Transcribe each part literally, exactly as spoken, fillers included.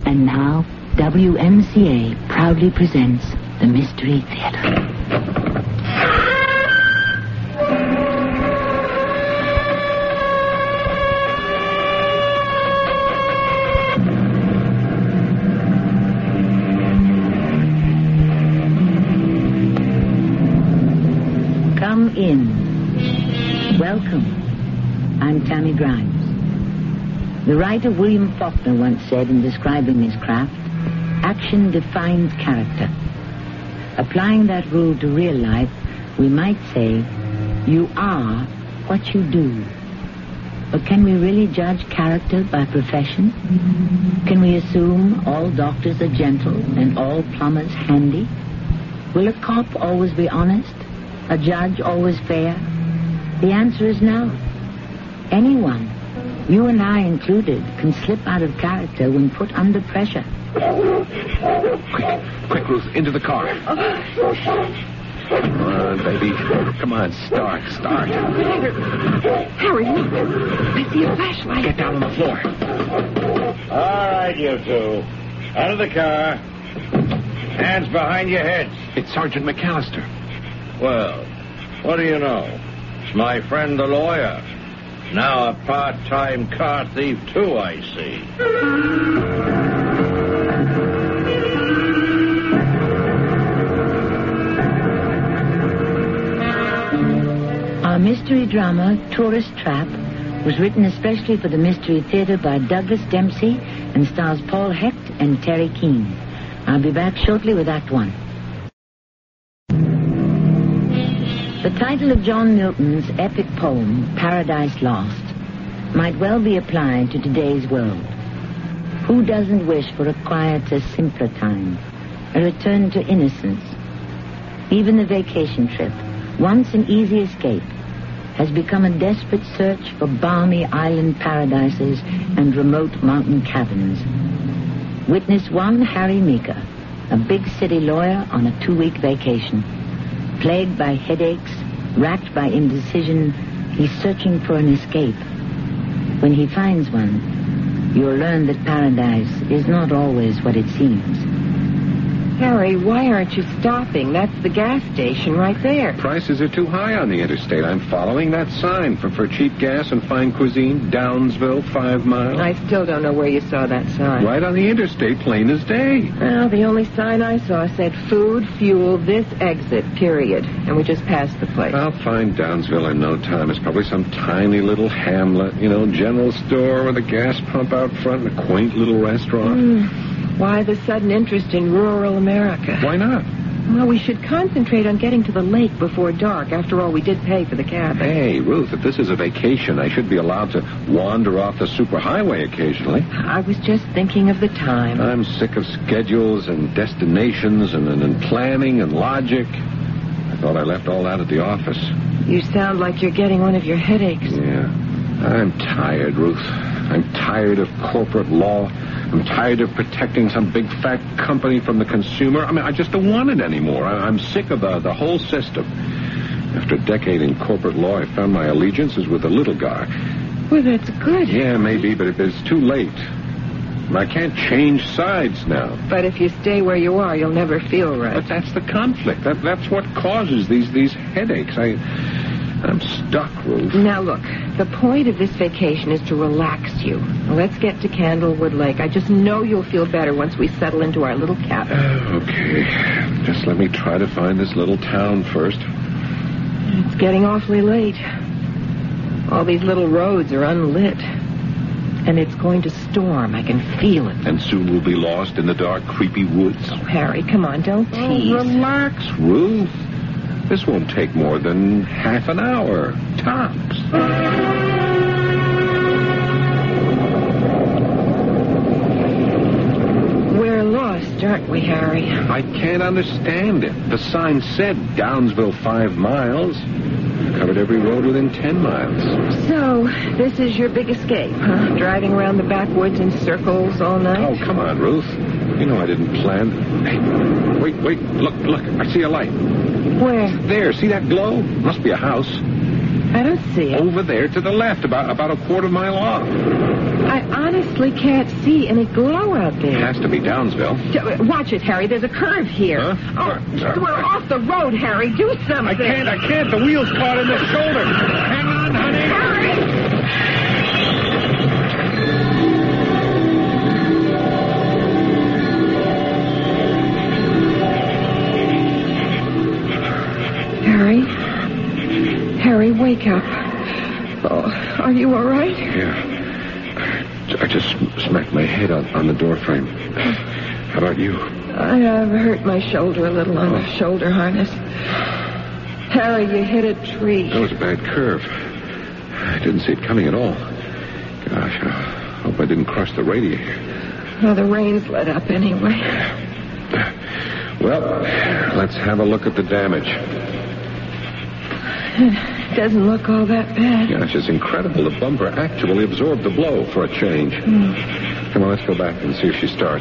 And now, W M C A proudly presents the Mystery Theater. Come in. Welcome. I'm Tammy Grimes. The writer William Faulkner once said in describing his craft, action defines character. Applying that rule to real life, we might say, you are what you do. But can we really judge character by profession? Can we assume all doctors are gentle and all plumbers handy? Will a cop always be honest? A judge always fair? The answer is no. Anyone, you and I included, can slip out of character when put under pressure. Quick, quick, Ruth, into the car. Come on, baby. Come on, start, start. Harry, look. I see a flashlight. Get down on the floor. All right, you two. Out of the car. Hands behind your heads. It's Sergeant McAllister. Well, what do you know? It's my friend the lawyer. Now a part-time car thief, too, I see. Our mystery drama, Tourist Trap, was written especially for the Mystery Theater by Douglas Dempsey and stars Paul Hecht and Terry Keane. I'll be back shortly with Act One. The title of John Milton's epic poem, Paradise Lost, might well be applied to today's world. Who doesn't wish for a quieter, simpler time, a return to innocence? Even the vacation trip, once an easy escape, has become a desperate search for balmy island paradises and remote mountain cabins. Witness one Harry Meeker, a big city lawyer on a two-week vacation. Plagued by headaches, racked by indecision, he's searching for an escape. When he finds one, you'll learn that paradise is not always what it seems. Harry, why aren't you stopping? That's the gas station right there. Prices are too high on the interstate. I'm following that sign for, for cheap gas and fine cuisine, Downsville, five miles. I still don't know where you saw that sign. Right on the interstate, plain as day. Well, the only sign I saw said food, fuel, this exit, period. And we just passed the place. I'll find Downsville in no time. It's probably some tiny little hamlet, you know, general store with a gas pump out front and a quaint little restaurant. Mm. Why the sudden interest in rural America? Why not? Well, we should concentrate on getting to the lake before dark. After all, we did pay for the cabin. Hey, Ruth, if this is a vacation, I should be allowed to wander off the superhighway occasionally. I was just thinking of the time. I'm sick of schedules and destinations and, and, and planning and logic. I thought I left all that at the office. You sound like you're getting one of your headaches. Yeah. I'm tired, Ruth. I'm tired of corporate law. I'm tired of protecting some big fat company from the consumer. I mean, I just don't want it anymore. I, I'm sick of the, the whole system. After a decade in corporate law, I found my allegiance is with the little guy. Well, that's good. Yeah, maybe, but it, it's too late. I can't change sides now. But if you stay where you are, you'll never feel right. But that's the conflict. That, that's what causes these, these headaches. I... I'm stuck, Ruth. Now, look, the point of this vacation is to relax you. Let's get to Candlewood Lake. I just know you'll feel better once we settle into our little cabin. Uh, okay. Just let me try to find this little town first. It's getting awfully late. All these little roads are unlit. And it's going to storm. I can feel it. And soon we'll be lost in the dark, creepy woods. Oh, Harry, come on, don't tease. Oh, relax, Ruth. This won't take more than half an hour, tops. We're lost, aren't we, Harry? I can't understand it. The sign said Downsville five miles. Covered every road within ten miles. So, this is your big escape, huh? Driving around the backwoods in circles all night? Oh, come on, Ruth. You know I didn't plan. Hey, wait, wait. Look, look. I see a light. Where? There. See that glow? Must be a house. I don't see it. Over there to the left, about about a quarter mile off. I honestly can't see any glow out It there. has to be Downsville. D- Watch it, Harry. There's a curve here. Huh? Oh, we're off the road, Harry. Do something. I can't, I can't. The wheel's caught in the shoulder. Hang on, honey. Harry! Harry? Harry, wake up. Oh, are you all right? Yeah. I just smacked my head on, on the door frame. How about you? I have hurt my shoulder a little on the shoulder harness. Harry, you hit a tree. That was a bad curve. I didn't see it coming at all. Gosh, I hope I didn't crush the radiator. Well, the rain's let up anyway. Well, let's have a look at the damage. It doesn't look all that bad. Gosh, it's incredible. The bumper actually absorbed the blow for a change. Mm. Come on, let's go back and see if she starts.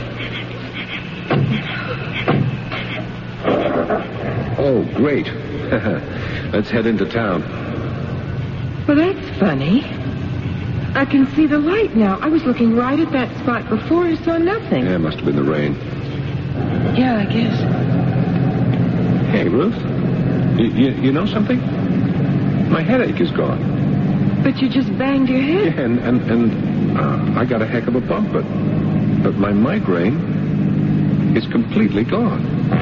Oh, great. Let's head into town. Well, that's funny. I can see the light now. I was looking right at that spot before and saw nothing. Yeah, it must have been the rain. Yeah, I guess. Hey, Ruth. You, you, you know something? My headache is gone. But you just banged your head. Yeah, and, and, and uh, I got a heck of a bump, but, but my migraine is completely gone.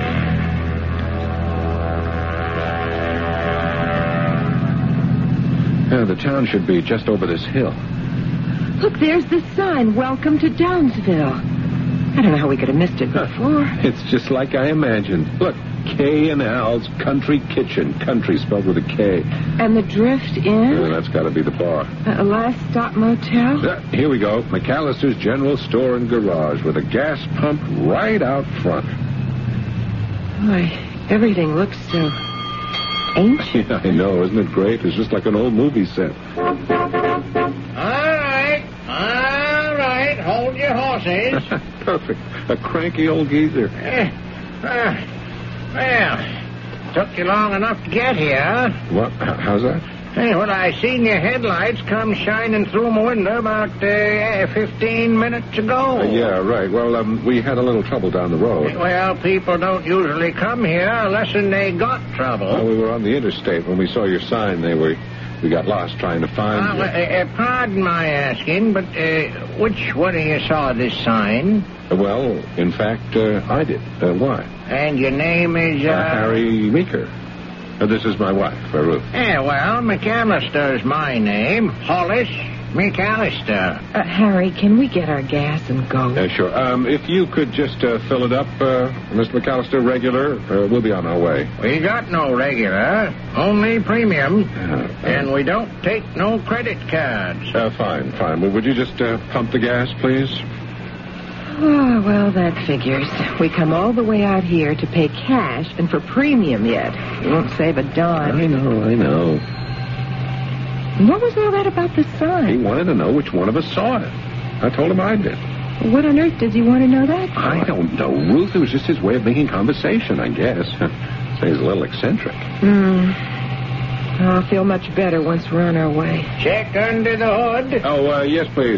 Yeah, the town should be just over this hill. Look, there's the sign, Welcome to Downsville. I don't know how we could have missed it before. It's just like I imagined. Look, K and Al's Country Kitchen. Country spelled with a K. And the Drift Inn? Yeah, that's got to be the bar. A last stop motel? Yeah, here we go. McAllister's General Store and Garage with a gas pump right out front. Boy, everything looks so ancient. Yeah, I know. Isn't it great? It's just like an old movie set. All right. All right. Hold your horses. Perfect. A cranky old geezer. Eh, uh, well, took you long enough to get here. What? H- How's that? Hey, well, I seen your headlights come shining through my window about uh, fifteen minutes ago. Uh, yeah, right. Well, um, we had a little trouble down the road. Well, people don't usually come here unless they got trouble. Well, we were on the interstate when we saw your sign. They were, we got lost trying to find Uh, you. uh, uh, pardon my asking, but uh, which one of you saw this sign? Uh, well, in fact, uh, I did. Uh, why? And your name is... Uh, Uh, Harry Meeker. Uh, this is my wife, uh, Ruth. Yeah, well, McAllister's my name. Hollis McAllister. Uh, Harry, can we get our gas and go? Uh, sure. Um, if you could just uh, fill it up, uh, Mister McAllister, regular, uh, we'll be on our way. We got no regular, only premium. Uh, And we don't take no credit cards. Uh, fine, fine. Well, would you just uh, pump the gas, please? Oh, well, that figures. We come all the way out here to pay cash and for premium yet. We won't save a dime. I know, I know. What was all that about the He sign? wanted to know which one of us saw it. I told him I did. What on earth does he want to know that for? I don't know, Ruth. It was just his way of making conversation, I guess. Say he's a little eccentric. Hmm. I'll feel much better once we're on our way. Check under the hood. Oh, uh, yes, please.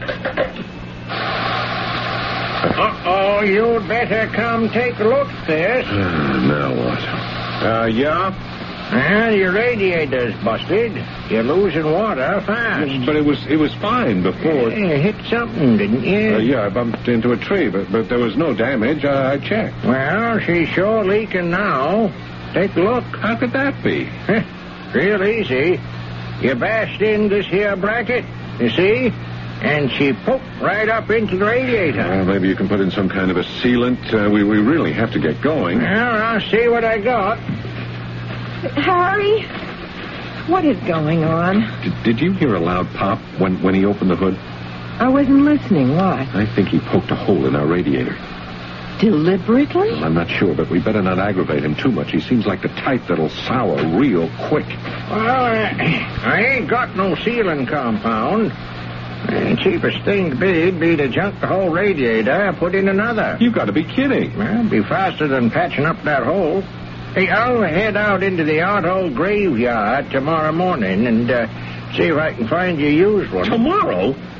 Uh-oh, you'd better come take a look, sis. Now what? Uh, yeah? Well, your radiator's busted. You're losing water fast. But it was it was fine before. You hit something, didn't you? Uh, yeah, I bumped into a tree, but, but there was no damage. I, I checked. Well, she's sure leaking now. Take a look. How could that be? Real easy. You bashed in this here bracket, you see? And she poked right up into the radiator. Well, maybe you can put in some kind of a sealant. Uh, we, we really have to get going. Well, I'll see what I got. Harry? What is going on? Did, did you hear a loud pop when, when he opened the hood? I wasn't listening. What? I think he poked a hole in our radiator. Deliberately? I'm not sure, but we better not aggravate him too much. He seems like the type that'll sour real quick. Well, uh, I ain't got no sealing compound. The cheapest thing to be'd be to junk the whole radiator and put in another. You've got to be kidding. Well, it'd be faster than patching up that hole. Hey, I'll head out into the auto graveyard tomorrow morning and uh, see if I can find you a used one. Tomorrow?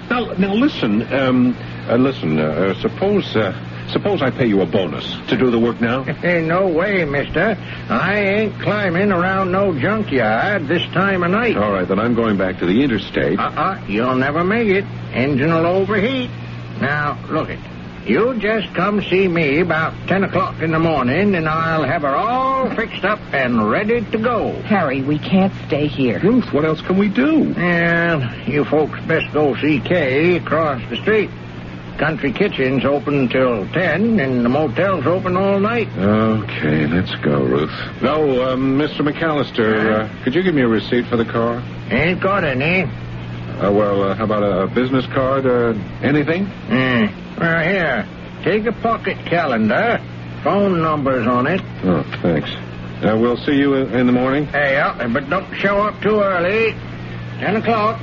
Now, now listen, um, uh, listen, uh, suppose, uh, suppose I pay you a bonus to do the work now? No way, mister. I ain't climbing around no junkyard this time of night. All right, then I'm going back to the interstate. Uh-uh, you'll never make it. Engine will overheat. Now, look it. You just come see me about ten o'clock in the morning, and I'll have her all fixed up and ready to go. Harry, we can't stay here. Ruth, what else can we do? Well, you folks best go see Kay across the street. Country Kitchen's open till ten, and the motel's open all night. Okay, let's go, Ruth. No, um, Mister McAllister, uh, could you give me a receipt for the car? Ain't got any. Uh, well, uh, how about a business card? Uh, anything? Hmm. Well, here, take a pocket calendar. Phone number's on it. Oh, thanks. Uh, we'll see you in, in the morning. Hey, uh, but don't show up too early. Ten o'clock.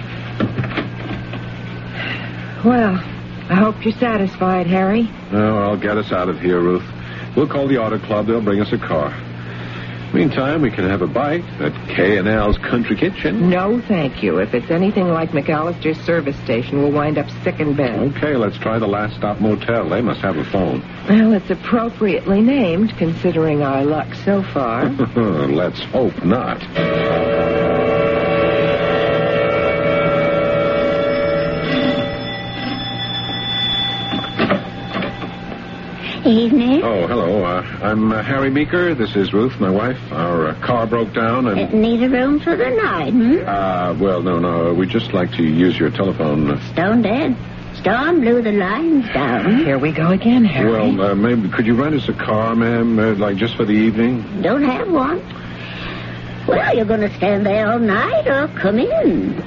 Well, I hope you're satisfied, Harry. Oh, I'll get us out of here, Ruth. We'll call the auto club. They'll bring us a car. Meantime, we can have a bite at K and L's Country Kitchen. No, thank you. If it's anything like McAllister's service station, we'll wind up sick in bed. Okay, let's try the Last Stop Motel. They must have a phone. Well, it's appropriately named, considering our luck so far. Let's hope not. Evening. Oh, hello. Uh, I'm uh, Harry Meeker. This is Ruth, my wife. Our uh, car broke down and... Uh, need a room for the night, hmm? Uh, well, no, no. We'd just like to use your telephone. Stone dead. Storm blew the lines down. Here we go again, Harry. Well, uh, maybe could you rent us a car, ma'am, uh, like just for the evening? Don't have one. Well, you're going to stand there all night or come in.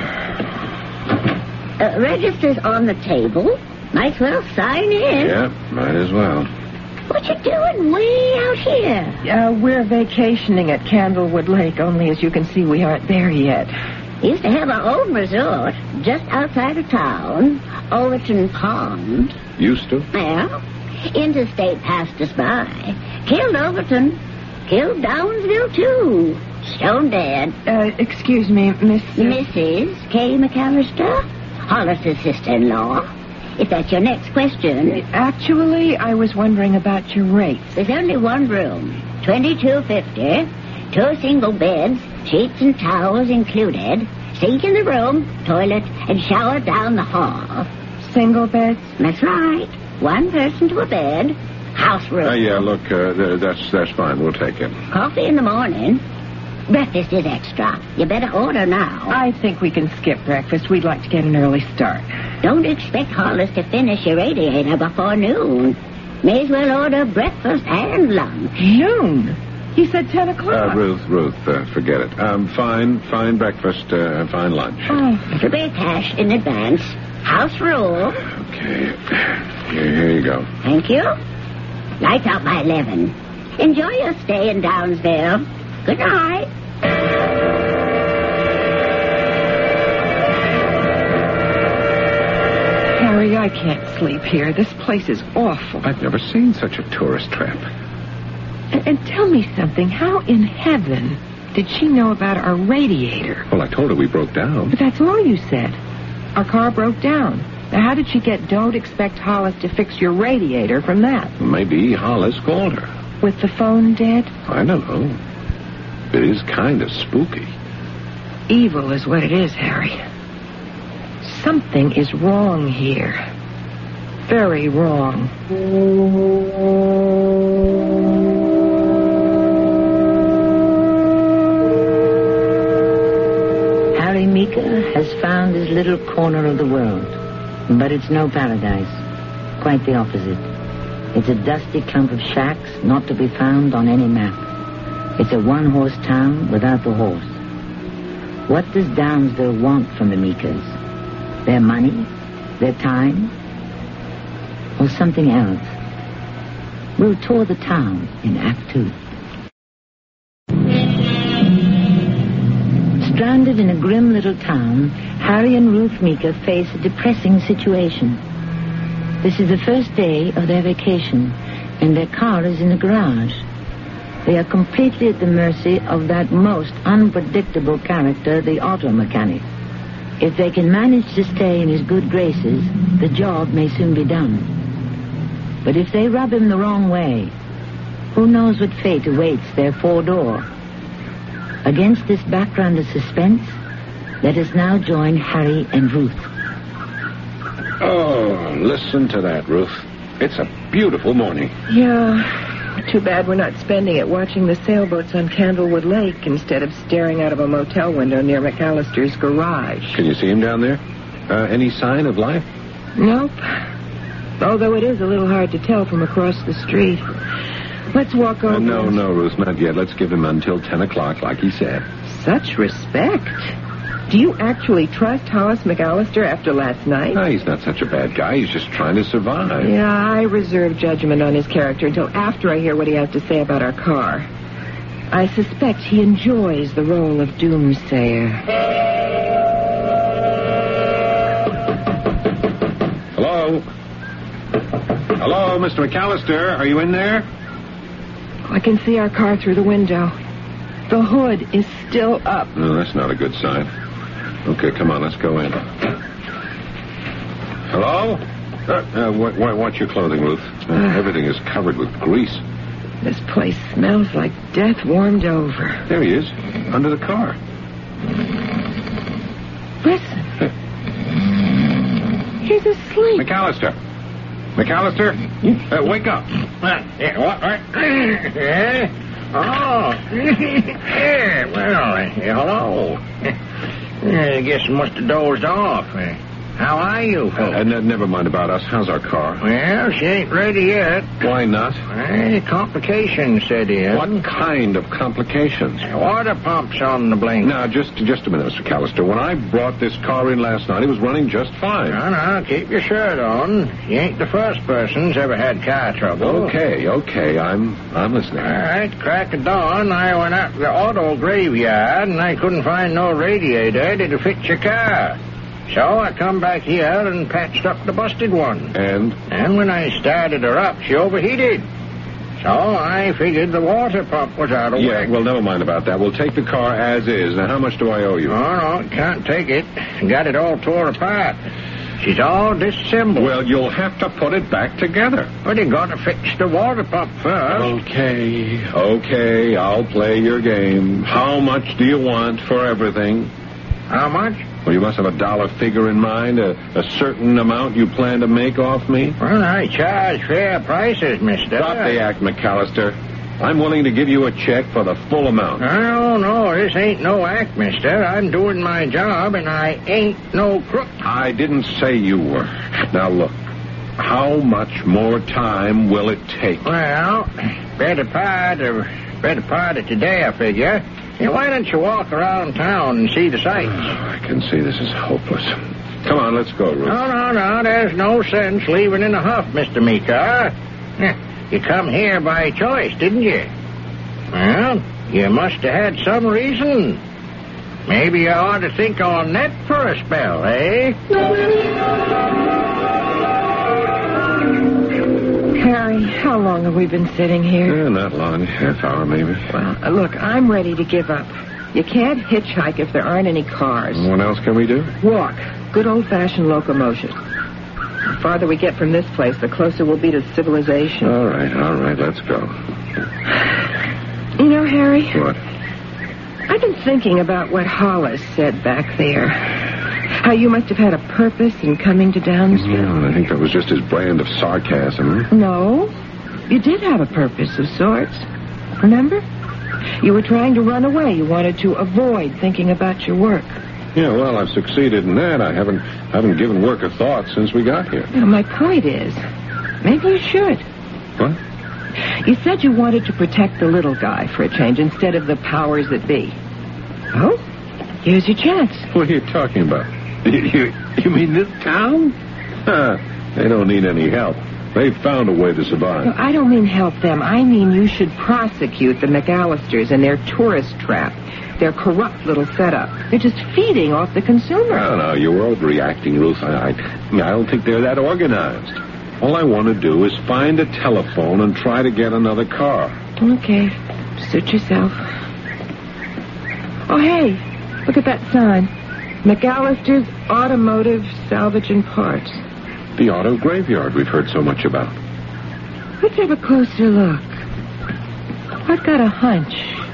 Uh, register's on the table. Might as well sign in. Yeah, might as well. What you doing way out here? Uh, we're vacationing at Candlewood Lake, only as you can see, we aren't there yet. Used to have our own resort just outside of town, Overton Pond. Used to? Well, interstate passed us by. Killed Overton. Killed Downsville, too. Stone dead. Uh, excuse me, Miss... Missus Kay McAllister, Hollis's sister-in-law. If that's your next question. Actually, I was wondering about your rates. There's only one room, twenty-two fifty, two single beds, sheets and towels included, sink in the room, toilet, and shower down the hall. Single beds? That's right. One person to a bed. House room. Uh, yeah, look, uh, th- that's that's fine. We'll take it. Coffee in the morning. Breakfast is extra. You better order now. I think we can skip breakfast. We'd like to get an early start. Don't expect Hollis to finish your radiator before noon. May as well order breakfast and lunch. Noon? He said ten o'clock. Uh, Ruth, Ruth, uh, forget it. Um, fine, fine breakfast, uh, fine lunch. Oh. To pay cash in advance. House rule. Okay. Here, here you go. Thank you. Lights out by eleven. Enjoy your stay in Downsville. Good night. Harry, I can't sleep here. This place is awful. I've never seen such a tourist trap. And, and tell me something. How in heaven did she know about our radiator? Well, I told her we broke down. But that's all you said. Our car broke down. Now, how did she get "Don't expect Hollis to fix your radiator" from that? Maybe Hollis called her. With the phone dead? I don't know. It is kind of spooky. Evil is what it is, Harry. Something is wrong here. Very wrong. Harry Meeker has found his little corner of the world. But it's no paradise. Quite the opposite. It's a dusty clump of shacks not to be found on any map. It's a one-horse town without the horse. What does Downsville want from the Meekers? Their money? Their time? Or something else? We'll tour the town in Act Two. Stranded in a grim little town, Harry and Ruth Meeker face a depressing situation. This is the first day of their vacation, and their car is in the garage. They are completely at the mercy of that most unpredictable character, the auto mechanic. If they can manage to stay in his good graces, the job may soon be done. But if they rub him the wrong way, who knows what fate awaits their four-door? Against this background of suspense, let us now join Harry and Ruth. Oh, listen to that, Ruth. It's a beautiful morning. Yeah. Too bad we're not spending it watching the sailboats on Candlewood Lake instead of staring out of a motel window near McAllister's garage. Can you see him down there? Uh, any sign of life? Nope. Although it is a little hard to tell from across the street. Let's walk over. Uh, no, no, Ruth, not yet. Let's give him until ten o'clock, like he said. Such respect. Do you actually trust Hollis McAllister after last night? No, he's not such a bad guy. He's just trying to survive. Yeah, I reserve judgment on his character until after I hear what he has to say about our car. I suspect he enjoys the role of doomsayer. Hello? Hello, Mister McAllister. Are you in there? I can see our car through the window. The hood is still up. No, that's not a good sign. Okay, come on, let's go in. Hello? Uh, uh, what, what, what's your clothing, Ruth? Uh, everything is covered with grease. This place smells like death warmed over. There he is, under the car. Listen. He's asleep. McAllister. McAllister? Uh, wake up. Uh, yeah, what? what? Yeah? Oh. Yeah, well, uh, hello. I guess I must have dozed off. Uh, how are you, folks? Uh, ne- never mind about us. How's our car? Well, she ain't ready yet. Why not? Uh, complications set in. What kind of complications? Water pumps on the blink. Now, just just a minute, Mister Callister. When I brought this car in last night, it was running just fine. No, no, keep your shirt on. You ain't the first person who's ever had car trouble. Okay, okay, I'm I'm listening. All right, crack of dawn, I went out to the auto graveyard, and I couldn't find no radiator to fit your car. So I come back here and patched up the busted one. And? And when I started her up, she overheated. So I figured the water pump was out of Yeah, whack. well, never mind about that. We'll take the car as is. Now, how much do I owe you? Oh, no, can't take it. Got it all tore apart. She's all disassembled. Well, you'll have to put it back together. But you got to fix the water pump first. Okay, okay, I'll play your game. How much do you want for everything? How much? Well, you must have a dollar figure in mind, a, a certain amount you plan to make off me. Well, I charge fair prices, mister. Drop the act, McAllister. I'm willing to give you a check for the full amount. Oh, no, this ain't no act, mister. I'm doing my job, and I ain't no crook. I didn't say you were. Now, look, how much more time will it take? Well, better part of, better part of today, I figure. Yeah, why don't you walk around town and see the sights? Oh, I can see this is hopeless. Come on, let's go, Ruth. No, no, no, there's no sense leaving in a huff, Mister Meeker. You come here by choice, didn't you? Well, you must have had some reason. Maybe you ought to think on that for a spell, eh? Harry, how long have we been sitting here? Yeah, not long. Half hour, maybe. Well, uh, look, I'm ready to give up. You can't hitchhike if there aren't any cars. What else can we do? Walk. Good old-fashioned locomotion. The farther we get from this place, the closer we'll be to civilization. All right, all right, let's go. You know, Harry? What? I've been thinking about what Hollis said back there. How you must have had a purpose in coming to Downsville. Yeah, I think that was just his brand of sarcasm. No. You did have a purpose of sorts. Remember? You were trying to run away. You wanted to avoid thinking about your work. Yeah, well, I've succeeded in that. I haven't haven't given work a thought since we got here. Now, my point is, maybe you should. What? You said you wanted to protect the little guy for a change instead of the powers that be. Oh, here's your chance. What are you talking about? You, you, you mean this town? Huh, they don't need any help. They've found a way to survive. No, I don't mean help them. I mean you should prosecute the McAllisters and their tourist trap. Their corrupt little setup. They're just feeding off the consumer. No, no, you're overreacting, Ruth. I, I, I don't think they're that organized. All I want to do is find a telephone and try to get another car. Okay. Suit yourself. Oh, hey. Look at that sign. McAllister's Automotive Salvage and Parts. The auto graveyard we've heard so much about. Let's have a closer look. I've got a hunch.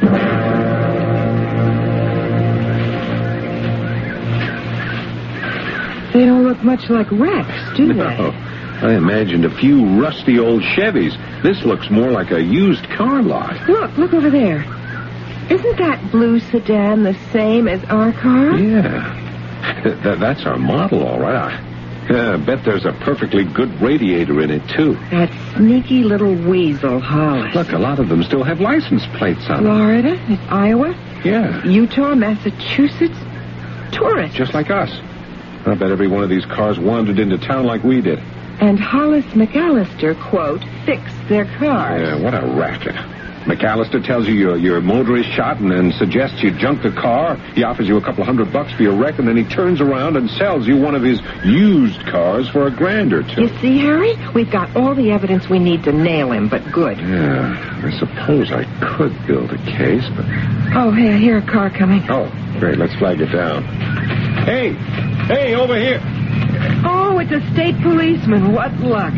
They don't look much like wrecks, do they? No. I imagined a few rusty old Chevys. This looks more like a used car lot. Look, look over there. Isn't that blue sedan the same as our car? Yeah. That, that's our model, all right. I, yeah, I bet there's a perfectly good radiator in it, too. That sneaky little weasel, Hollis. Look, a lot of them still have license plates on them. Florida, Iowa, Yeah. Utah, Massachusetts. Tourists. Just like us. I bet every one of these cars wandered into town like we did. And Hollis McAllister, quote, fixed their cars. Yeah, what a racket. McAllister tells you your, your motor is shot and then suggests you junk the car. He offers you a couple of hundred bucks for your wreck, and then he turns around and sells you one of his used cars for a grand or two. You see, Harry? We've got all the evidence we need to nail him, but good. Yeah, I suppose I could build a case, but... Oh, hey, I hear a car coming. Oh, great, let's flag it down. Hey! Hey, over here! Oh, it's a state policeman. What luck.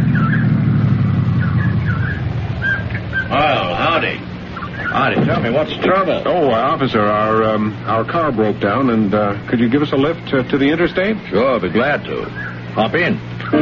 Well, howdy. Howdy, tell me, what's the trouble? Oh, uh, officer, our um, our car broke down, and uh, could you give us a lift uh, to the interstate? Sure, I'll be glad to. Hop in.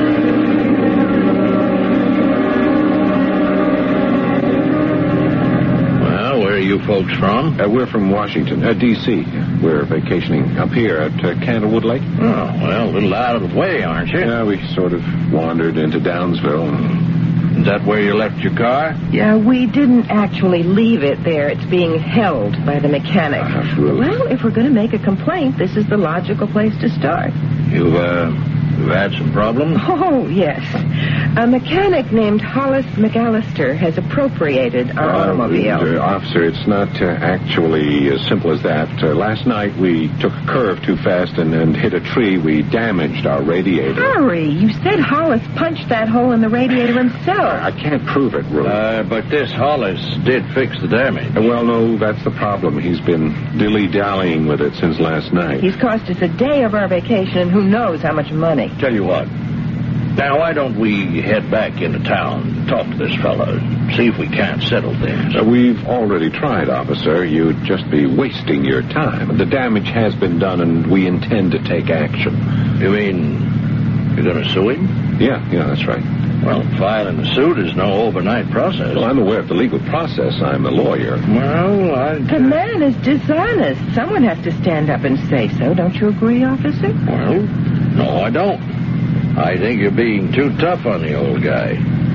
Well, where are you folks from? Uh, we're from Washington, uh, D C We're vacationing up here at uh, Candlewood Lake. Oh, well, a little out of the way, aren't you? Yeah, we sort of wandered into Downsville. And... Is that where you left your car? Yeah, we didn't actually leave it there. It's being held by the mechanic. Uh, really? Well, if we're going to make a complaint, this is the logical place to start. You've, uh, you've had some problems? Oh, yes. A mechanic named Hollis McAllister has appropriated our automobile. Uh, officer, it's not uh, actually as simple as that. Uh, last night we took a curve too fast and, and hit a tree. We damaged our radiator. Harry, you said Hollis punched that hole in the radiator himself. I can't prove it, Ruth. Uh, but this Hollis did fix the damage. Uh, well, no, that's the problem. He's been dilly-dallying with it since last night. He's cost us a day of our vacation and who knows how much money. Tell you what. Now, why don't we head back into town, talk to this fellow, see if we can't settle things? Uh, we've already tried, officer. You'd just be wasting your time. The damage has been done, and we intend to take action. You mean you're going to sue him? Yeah, yeah, that's right. Well, filing a suit is no overnight process. Well, I'm aware of the legal process. I'm a lawyer. Well, I... The man is dishonest. Someone has to stand up and say so. Don't you agree, officer? Well, no, I don't. I think you're being too tough on the old guy.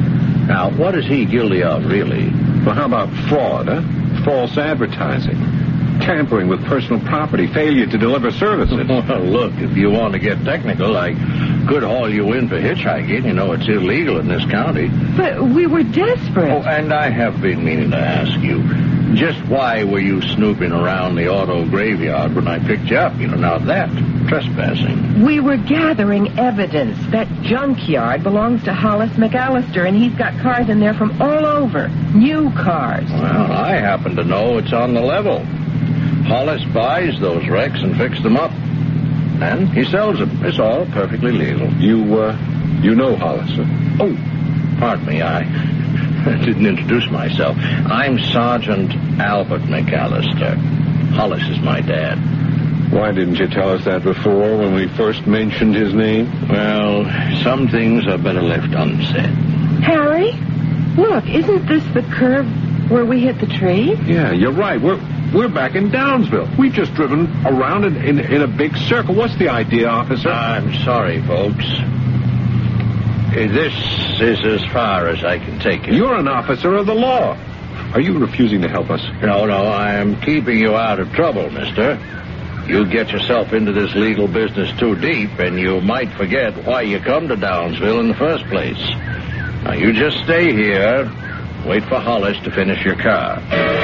Now, what is he guilty of, really? Well, how about fraud, huh? False advertising. Tampering with personal property. Failure to deliver services. Well, look, if you want to get technical, I could haul you in for hitchhiking. You know, it's illegal in this county. But we were desperate. Oh, and I have been meaning to ask you, just why were you snooping around the auto graveyard when I picked you up? You know, now that, trespassing. We were gathering evidence. That junkyard belongs to Hollis McAllister, and he's got cars in there from all over. New cars. Well, I happen to know it's on the level. Hollis buys those wrecks and fixes them up. And he sells them. It's all perfectly legal. You, uh, you know Hollis, huh? Oh, pardon me, I didn't introduce myself. I'm Sergeant Albert McAllister. Hollis is my dad. Why didn't you tell us that before when we first mentioned his name? Well, some things are better left unsaid. Harry, look, isn't this the curve where we hit the tree? Yeah, you're right. We're we're back in Downsville. We've just driven around in, in, in a big circle. What's the idea, officer? I'm sorry, folks. This is as far as I can take it. You're an officer of the law. Are you refusing to help us? No, no, I am keeping you out of trouble, mister. You get yourself into this legal business too deep, and you might forget why you come to Downsville in the first place. Now, you just stay here, wait for Hollis to finish your car.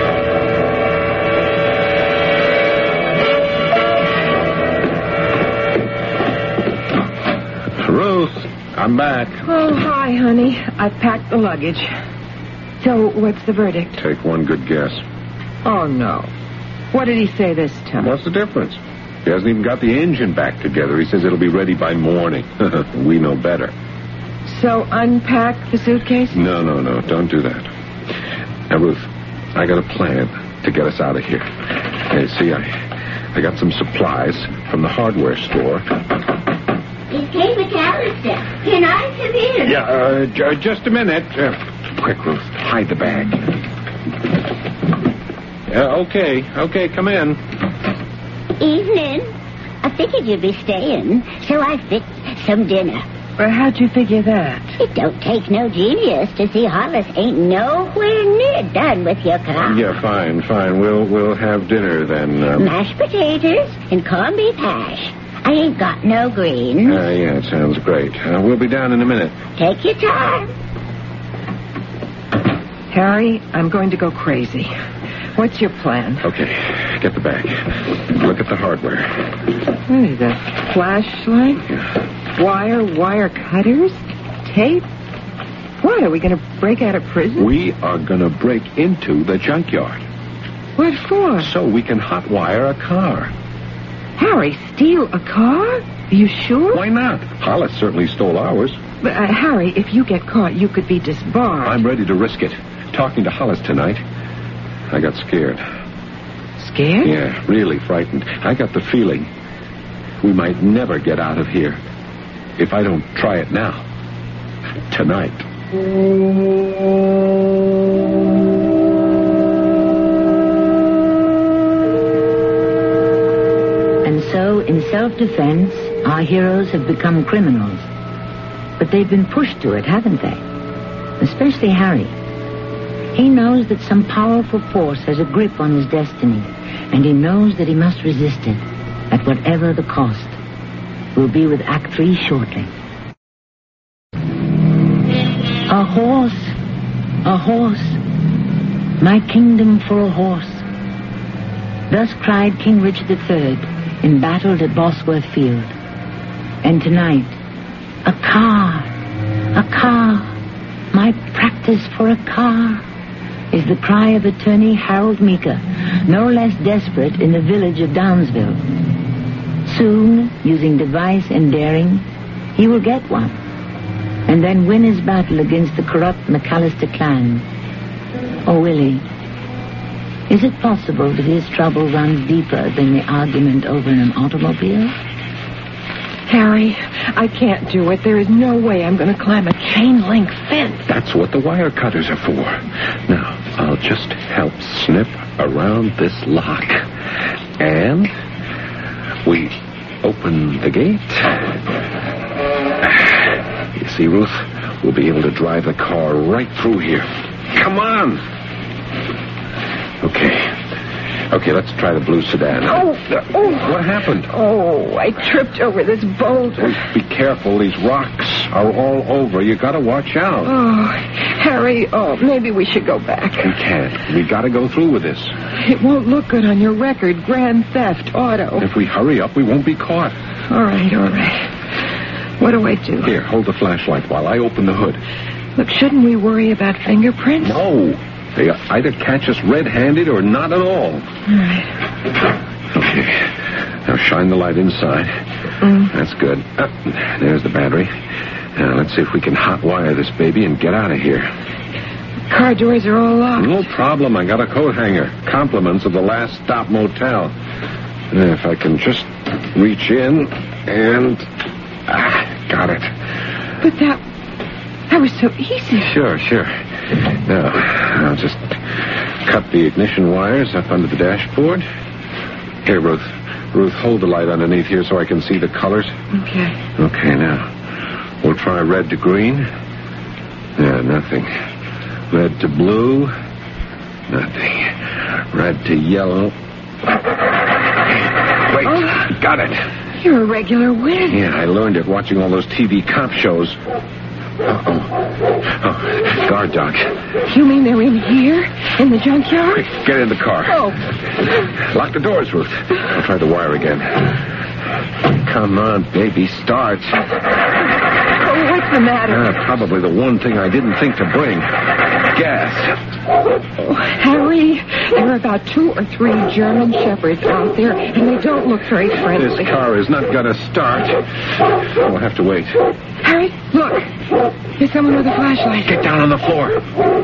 Ruth, I'm back. Oh, hi, honey. I've packed the luggage. So, what's the verdict? Take one good guess. Oh, no. What did he say this time? What's the difference? He hasn't even got the engine back together. He says it'll be ready by morning. We know better. So unpack the suitcase? No, no, no. Don't do that. Now, Ruth, I got a plan to get us out of here. Hey, see, I, I got some supplies from the hardware store. It's Kate McAllister. Can I come in? Yeah, uh, j- just a minute. Uh, quick, Ruth. Hide the bag. Uh, okay, okay, come in. Evening. I figured you'd be staying, so I fixed some dinner. Well, how'd you figure that? It don't take no genius to see Hollis ain't nowhere near done with your car. Yeah, fine, fine. We'll we'll have dinner then. Um... Mashed potatoes and corned beef hash. I ain't got no greens. Uh, yeah, it sounds great. Uh, we'll be down in a minute. Take your time. Harry, I'm going to go crazy. What's your plan? Okay, get the bag. Look at the hardware. What is that? Flashlight? Yeah. Wire, wire cutters? Tape? What, are we going to break out of prison? We are going to break into the junkyard. What for? So we can hotwire a car. Harry, steal a car? Are you sure? Why not? Hollis certainly stole ours. But, uh, Harry, if you get caught, you could be disbarred. I'm ready to risk it. Talking to Hollis tonight, I got scared. Scared? Yeah, really frightened. I got the feeling we might never get out of here if I don't try it now. Tonight. And so, in self-defense, our heroes have become criminals. But they've been pushed to it, haven't they? Especially Harry. He knows that some powerful force has a grip on his destiny, and he knows that he must resist it, at whatever the cost. We'll be with Act Three shortly. A horse, a horse, my kingdom for a horse. Thus cried King Richard the Third, embattled at Bosworth Field. And tonight, a car, a car, my practice for a car, is the cry of attorney Harold Meeker, no less desperate in the village of Downsville. Soon, using device and daring, he will get one, and then win his battle against the corrupt McAllister clan. Or will he? Is it possible that his trouble runs deeper than the argument over an automobile? Harry, I can't do it. There is no way I'm going to climb a chain-link fence. That's what the wire cutters are for. Now, I'll just help snip around this lock. And we open the gate. You see, Ruth, we'll be able to drive the car right through here. Come on! Okay. Okay, let's try the blue sedan. Oh, oh. What happened? Oh, I tripped over this boulder. Oh, be careful. These rocks are all over. You gotta watch out. Oh, Harry, oh, maybe we should go back. We can't. We gotta go through with this. It won't look good on your record, grand theft auto. If we hurry up, we won't be caught. All right, all right. What do I do? Here, hold the flashlight while I open the hood. Look, shouldn't we worry about fingerprints? No. They either catch us red-handed or not at all. All right. Okay. Now shine the light inside. Mm. That's good. Uh, there's the battery. Now let's see if we can hotwire this baby and get out of here. Car doors are all locked. No problem. I got a coat hanger. Compliments of the Last Stop Motel. And if I can just reach in and... Ah, got it. But that... that was so easy. Sure, sure. Now, I'll just cut the ignition wires up under the dashboard. Here, Ruth. Ruth, hold the light underneath here so I can see the colors. Okay. Okay, now, we'll try red to green. Yeah, nothing. Red to blue. Nothing. Red to yellow. Wait, Oh. got it. You're a regular win. Yeah, I learned it watching all those T V cop shows. Uh-oh. Oh, guard dog. You mean they're in here? In the junkyard? Get in the car. Oh. Lock the doors, Ruth. I'll try the wire again. Come on, baby, start. Oh, what What's the matter? Uh, probably the one thing I didn't think to bring. Gas. Oh, Harry, there are about two or three German shepherds out there, and they don't look very friendly. This car is not going to start. We'll have to wait. Harry, look. There's someone with a flashlight. Get down on the floor.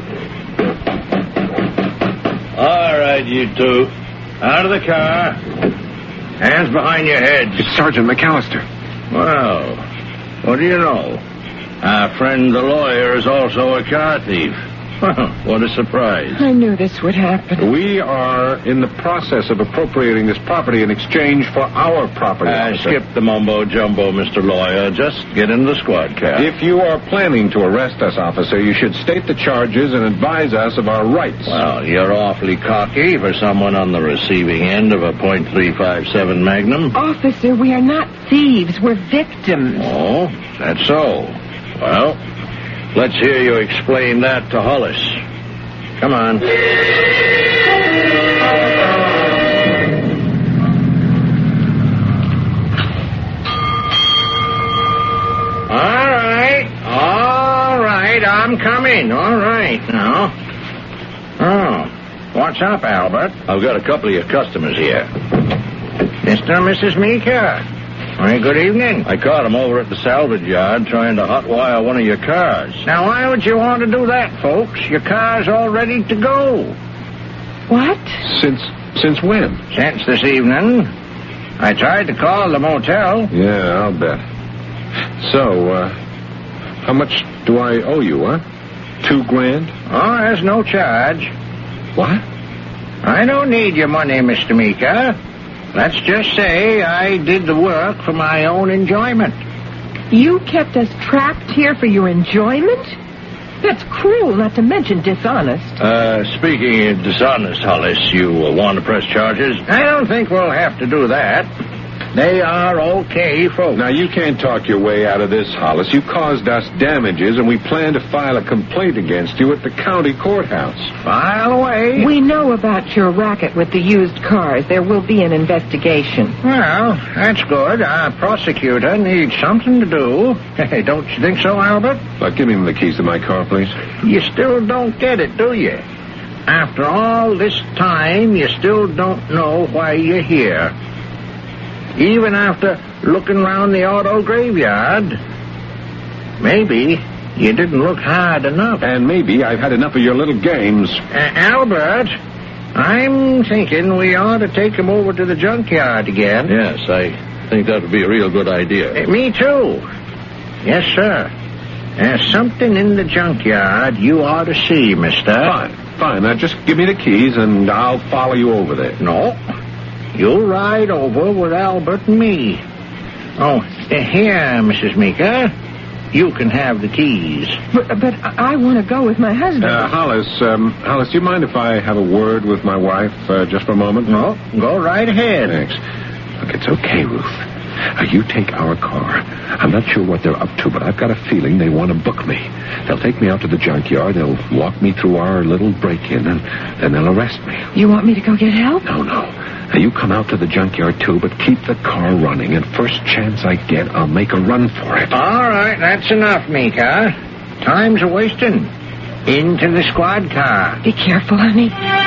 All right, you two. Out of the car. Hands behind your heads. It's Sergeant McAllister. Well, what do you know? Our friend the lawyer is also a car thief. What a surprise. I knew this would happen. We are in the process of appropriating this property in exchange for our property. Uh, skip the mumbo-jumbo, Mister Lawyer. Just get in the squad car. If you are planning to arrest us, officer, you should state the charges and advise us of our rights. Well, you're awfully cocky for someone on the receiving end of a point three five seven Magnum. Officer, we are not thieves. We're victims. Oh, that's so. Well, let's hear you explain that to Hollis. Come on. All right, all right, I'm coming. All right, now. Oh, what's up, Albert? I've got a couple of your customers here. Mister and Missus Meeker. Very good evening. I caught him over at the salvage yard trying to hotwire one of your cars. Now, why would you want to do that, folks? Your car's all ready to go. What? Since since when? Since this evening. I tried to call the motel. Yeah, I'll bet. So, uh, how much do I owe you, huh? Two grand? Oh, there's no charge. What? I don't need your money, Mister Meeker. Let's just say I did the work for my own enjoyment. You kept us trapped here for your enjoyment? That's cruel, not to mention dishonest. Uh, speaking of dishonest, Hollis, you uh, want to press charges? I don't think we'll have to do that. They are okay folks. Now, you can't talk your way out of this, Hollis. You caused us damages, and we plan to file a complaint against you at the county courthouse. File away. We know about your racket with the used cars. There will be an investigation. Well, that's good. Our prosecutor needs something to do. Don't you think so, Albert? Well, give me the keys to my car, please. You still don't get it, do you? After all this time, you still don't know why you're here. Even after looking round the auto graveyard, maybe you didn't look hard enough. And maybe I've had enough of your little games. Uh, Albert, I'm thinking we ought to take him over to the junkyard again. Yes, I think that would be a real good idea. Uh, me too. Yes, sir. There's something in the junkyard you ought to see, mister. Fine, fine. Now, just give me the keys, and I'll follow you over there. No. You'll ride over with Albert and me. Oh, uh, here, Missus Meeker. You can have the keys. But, but I want to go with my husband. Uh, Hollis, um, Hollis, do you mind if I have a word with my wife uh, just for a moment? No, go right ahead. Thanks. Look, it's okay, Ruth. Uh, you take our car. I'm not sure what they're up to, but I've got a feeling they want to book me. They'll take me out to the junkyard. They'll walk me through our little break-in, and then they'll arrest me. You want me to go get help? No, no. Now, you come out to the junkyard, too, but keep the car running, and first chance I get, I'll make a run for it. All right, that's enough, Meeker. Time's a-wasting. Into the squad car. Be careful, honey.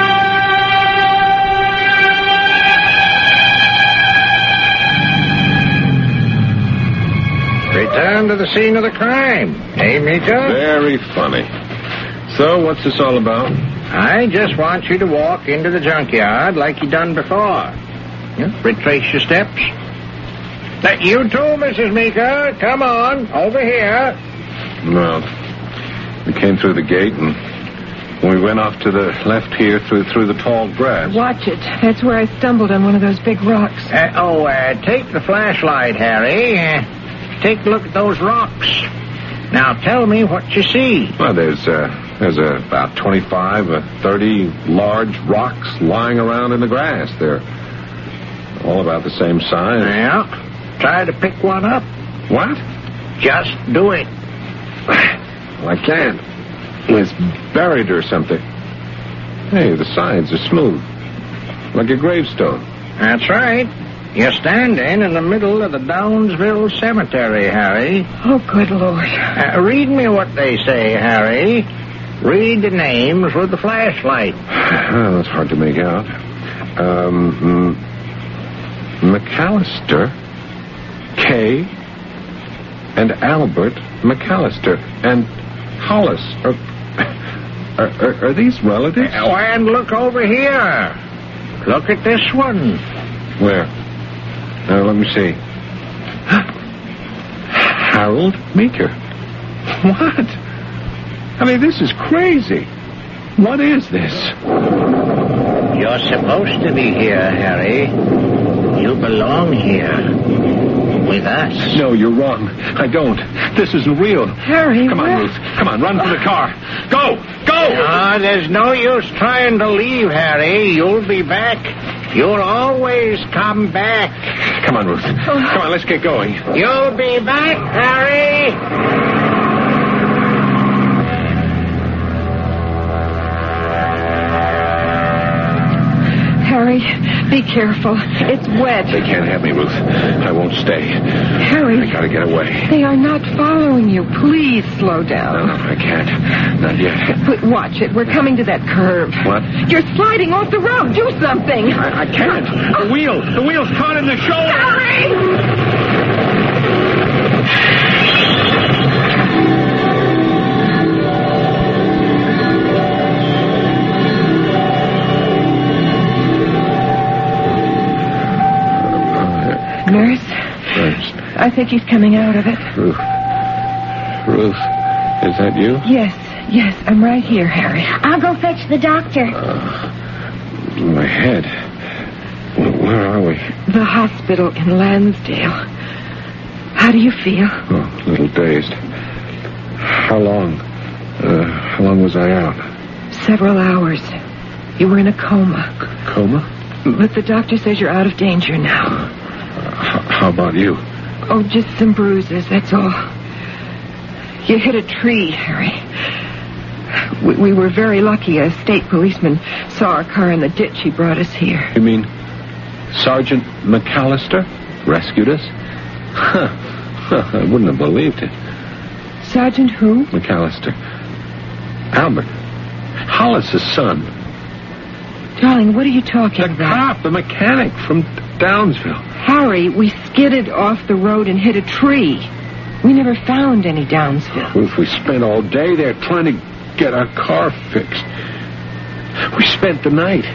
Return to the scene of the crime. Hey, Meeker? Very funny. So, what's this all about? I just want you to walk into the junkyard like you done before. Yeah, retrace your steps. Now, you too, Missus Meeker. Come on, over here. Well, we came through the gate, and we went off to the left here through through the tall grass. Watch it. That's where I stumbled on one of those big rocks. Uh, oh, uh, take the flashlight, Harry. Uh, take a look at those rocks. Now, tell me what you see. Well, there's, uh, there's uh, about twenty-five, uh, thirty large rocks lying around in the grass. They're all about the same size. Yeah. Try to pick one up. What? Just do it. Well, I can't. It's buried or something. Hey, the sides are smooth. Like a gravestone. That's right. You're standing in the middle of the Downsville Cemetery, Harry. Oh, good Lord. Uh, read me what they say, Harry. Read the names with the flashlight. Well, that's hard to make out. Um, M- McAllister, Kay, and Albert McAllister, and Hollis. Are, are, are, are these relatives? Oh, and look over here. Look at this one. Where? Uh, let me see. Harold Meeker. What? I mean, this is crazy. What is this? You're supposed to be here, Harry. You belong here. With us. No, you're wrong. I don't. This isn't real. Harry, Come on, where- Ruth. Come on, run for the car. Go! Go! Ah, there's no use trying to leave, Harry. You'll be back. You'll always come back. Come on, Ruth. Come on, let's get going. You'll be back, Harry. Harry, be careful. It's wet. They can't have me, Ruth. I won't stay. Harry, I gotta get away. they are not following you. Please slow No, down. I can't. Not yet. But watch it. We're coming to that curve. What? You're sliding off the road. Do something. I, I can't. The wheel. The wheel's caught in the shoulder. Harry! Nurse, First, I think he's coming out of it. Ruth. Ruth, is that you? Yes, yes, I'm right here, Harry. I'll go fetch the doctor. My head. Where, where are we? The hospital in Lansdale. How do you feel? Oh, a little dazed. How long? Uh, how long was I out? Several hours. You were in a coma. C- coma? But the doctor says you're out of danger now. H- how about you? Oh, just some bruises, that's all. You hit a tree, Harry. We, we were very lucky. A state policeman saw our car in the ditch. He brought us here. You mean Sergeant McAllister rescued us? Huh. Huh, I wouldn't have believed it. Sergeant who? McAllister. Albert. Hollis's son. Darling, what are you talking The about? cop, the mechanic from Downsville. Harry, we skidded off the road and hit a tree. We never found any Downsville. Ruth, we spent all day there trying to get our car fixed. We spent the night.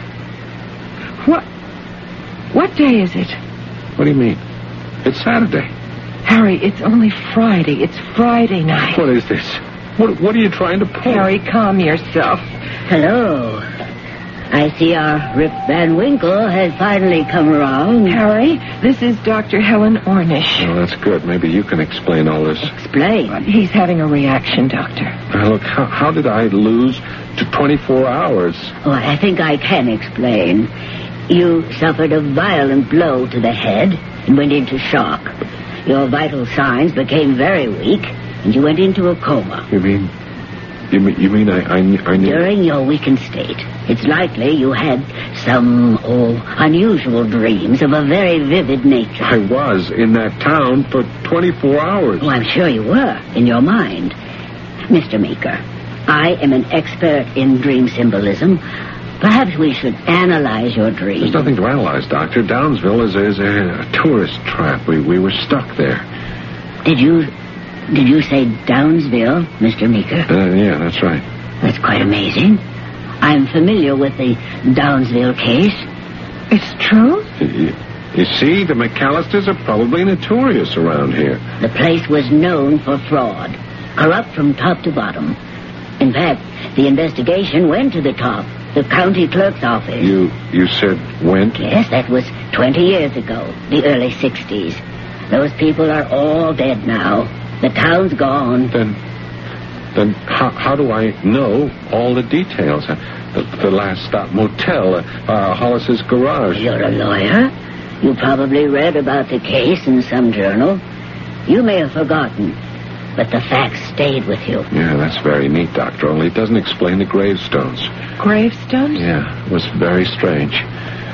What? What day is it? What do you mean? It's Saturday. Harry, it's only Friday. It's Friday night. What is this? What, what are you trying to pull? Harry, calm yourself. Hello. I see our Rip Van Winkle has finally come around. Harry, this is Doctor Helen Ornish. Oh, that's good. Maybe you can explain all this. Explain. He's having a reaction, Doctor. Now, look, how, how did I lose to twenty-four hours? Oh, I think I can explain. You suffered a violent blow to the head and went into shock. Your vital signs became very weak, and you went into a coma. You mean... You mean, you mean I, I, I knew... During your weakened state, it's likely you had some, oh, unusual dreams of a very vivid nature. I was in that town for twenty-four hours. Oh, I'm sure you were, in your mind. Mister Meeker, I am an expert in dream symbolism. Perhaps we should analyze your dream. There's nothing to analyze, Doctor. Downsville is, is a, a tourist trap. We, we were stuck there. Did you... Did you say Downsville, Mister Meeker? Uh, yeah, that's right. That's quite amazing. I'm familiar with the Downsville case. It's true? You, you see, the McAllisters are probably notorious around here. The place was known for fraud, corrupt from top to bottom. In fact, the investigation went to the top, the county clerk's office. You you said went? Yes, that was twenty years ago, the early sixties. Those people are all dead now. The town's gone. Then, then how, how do I know all the details? Uh, the, the last stop motel, uh, uh, Hollis's garage. You're a lawyer. You probably read about the case in some journal. You may have forgotten, but the facts stayed with you. Yeah, that's very neat, Doctor, only it doesn't explain the gravestones. Gravestones? Yeah, it was very strange.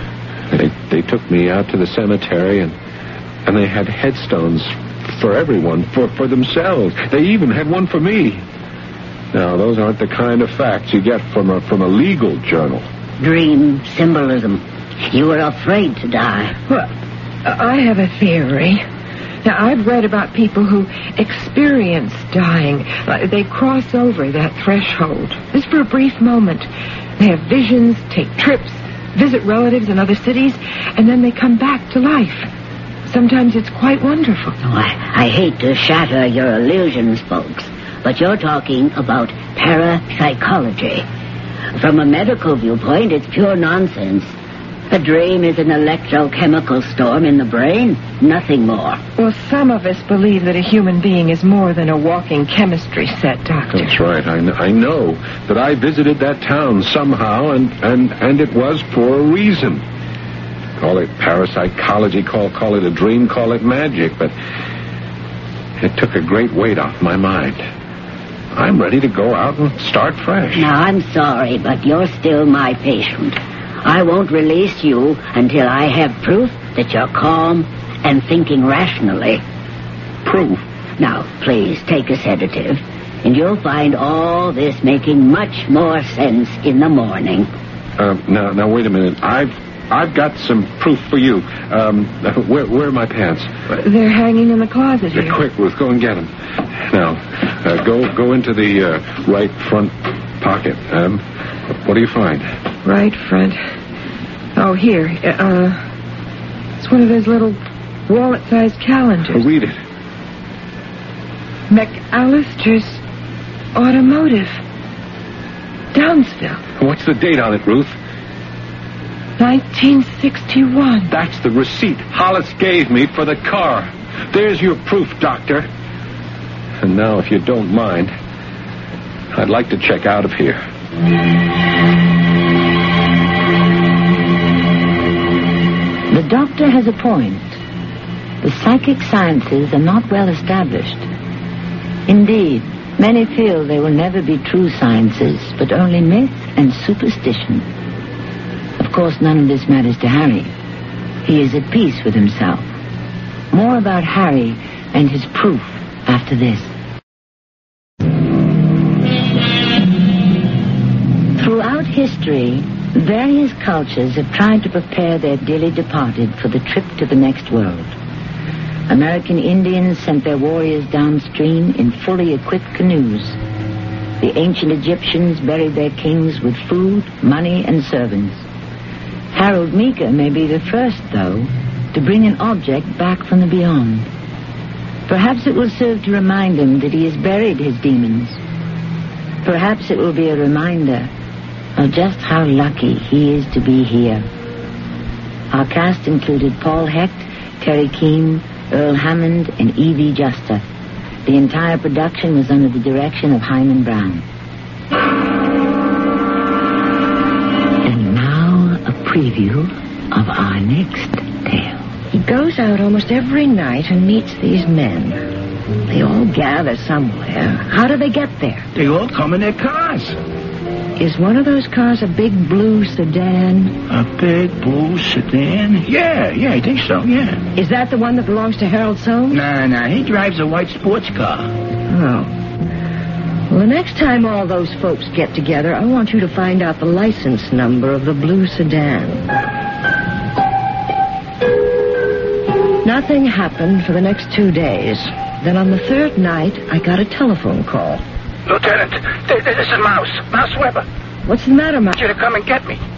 They, they took me out to the cemetery, and, and they had headstones for everyone, for, for themselves. They even had one for me. Now, those aren't the kind of facts you get from a, from a legal journal. Dream symbolism. You were afraid to die. Well, I have a theory. Now, I've read about people who experience dying. Like, they cross over that threshold, just for a brief moment. They have visions, take trips, visit relatives in other cities, and then they come back to life. Sometimes it's quite wonderful. Oh, I, I hate to shatter your illusions, folks, but you're talking about parapsychology. From a medical viewpoint, it's pure nonsense. A dream is an electrochemical storm in the brain, nothing more. Well, some of us believe that a human being is more than a walking chemistry set, Doctor. That's right. I, kn- I know that I visited that town somehow, and, and, and it was for a reason. Call it parapsychology, call, call it a dream, call it magic, but it took a great weight off my mind. I'm ready to go out and start fresh. Now, I'm sorry, but you're still my patient. I won't release you until I have proof that you're calm and thinking rationally. Proof? Now, please, take a sedative, and you'll find all this making much more sense in the morning. Uh, now, now, wait a minute. I've I've got some proof for you. Um, where, where are my pants? They're hanging in the closet here. Uh, quick, Ruth, go and get them. Now, uh, go go into the uh, right front pocket. Um, what do you find? Right front. Oh, here. Uh, it's one of those little wallet-sized calendars. Oh, read it. McAllister's Automotive. Downsville. What's the date on it, Ruth? nineteen sixty-one. That's the receipt Hollis gave me for the car. There's your proof, Doctor. And now, if you don't mind, I'd like to check out of here. The doctor has a point. The psychic sciences are not well established. Indeed, many feel they will never be true sciences, but only myth and superstition. Of course, none of this matters to Harry. He is at peace with himself. More about Harry and his proof after this. Throughout history, various cultures have tried to prepare their dearly departed for the trip to the next world. American Indians sent their warriors downstream in fully equipped canoes. The ancient Egyptians buried their kings with food, money, and servants. Harold Meeker may be the first, though, to bring an object back from the beyond. Perhaps it will serve to remind him that he has buried his demons. Perhaps it will be a reminder of just how lucky he is to be here. Our cast included Paul Hecht, Terry Keane, Earl Hammond, and Evie Juster. The entire production was under the direction of Hyman Brown. And now a preview of our next tale. He goes out almost every night and meets these men. They all gather somewhere. How do they get there? They all come in their cars. Is one of those cars a big blue sedan? A big blue sedan? Yeah, yeah, I think so, yeah. Is that the one that belongs to Harold Soames? Nah, nah, he drives a white sports car. Oh. Well, the next time all those folks get together, I want you to find out the license number of the blue sedan. Nothing happened for the next two days. Then on the third night, I got a telephone call. Lieutenant, th- th- this is Mouse. Mouse Weber. What's the matter, I Mike? want you to come and get me.